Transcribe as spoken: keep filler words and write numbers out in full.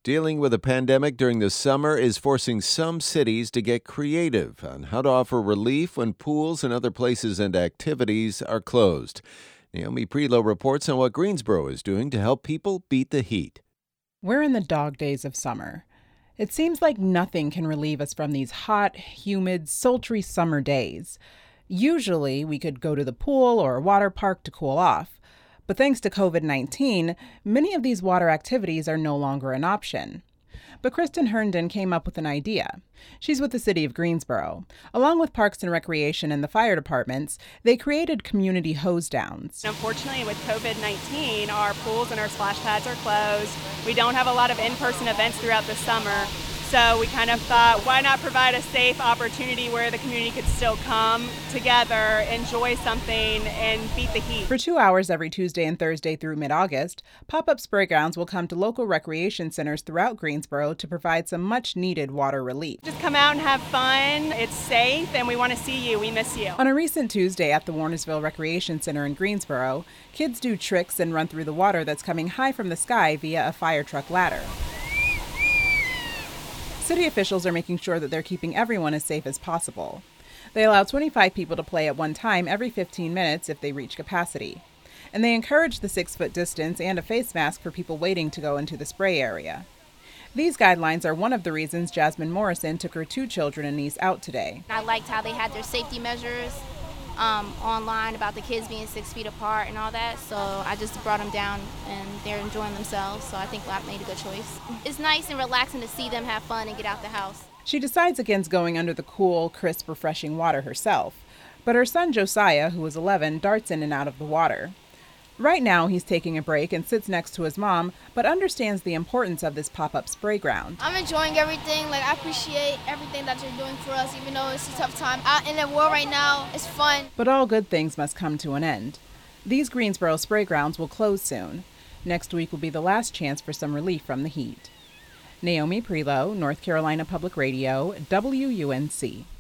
Dealing with a pandemic during the summer is forcing some cities to get creative on how to offer relief when pools and other places and activities are closed. Naomi Prelow reports on what Greensboro is doing to help people beat the heat. We're in the dog days of summer. It seems like nothing can relieve us from these hot, humid, sultry summer days. Usually, we could go to the pool or a water park to cool off. But thanks to covid nineteen, many of these water activities are no longer an option. But Kristen Herndon came up with an idea. She's with the city of Greensboro. Along with Parks and Recreation and the fire departments, they created community hose downs. Unfortunately, with covid nineteen, our pools and our splash pads are closed. We don't have a lot of in-person events throughout the summer. So we kind of thought, why not provide a safe opportunity where the community could still come together, enjoy something, and beat the heat. For two hours every Tuesday and Thursday through mid-August, pop-up spray grounds will come to local recreation centers throughout Greensboro to provide some much-needed water relief. Just come out and have fun. It's safe, and we want to see you. We miss you. On a recent Tuesday at the Warnersville Recreation Center in Greensboro, kids do tricks and run through the water that's coming high from the sky via a fire truck ladder. City officials are making sure that they're keeping everyone as safe as possible. They allow twenty-five people to play at one time every fifteen minutes if they reach capacity. And they encourage the six-foot distance and a face mask for people waiting to go into the spray area. These guidelines are one of the reasons Jasmine Morrison took her two children and niece out today. I liked how they had their safety measures um, online about the kids being six feet apart and all that, so I just brought them down and they're enjoying themselves, so I think I made a good choice. It's nice and relaxing to see them have fun and get out the house. She decides against going under the cool, crisp, refreshing water herself, but her son Josiah, who is eleven, darts in and out of the water. Right now, he's taking a break and sits next to his mom, but understands the importance of this pop-up spray ground. I'm enjoying everything. Like, I appreciate everything that you're doing for us, even though it's a tough time. Out in the world right now, it's fun. But all good things must come to an end. These Greensboro spray grounds will close soon. Next week will be the last chance for some relief from the heat. Naomi Prelow, North Carolina Public Radio, W U N C.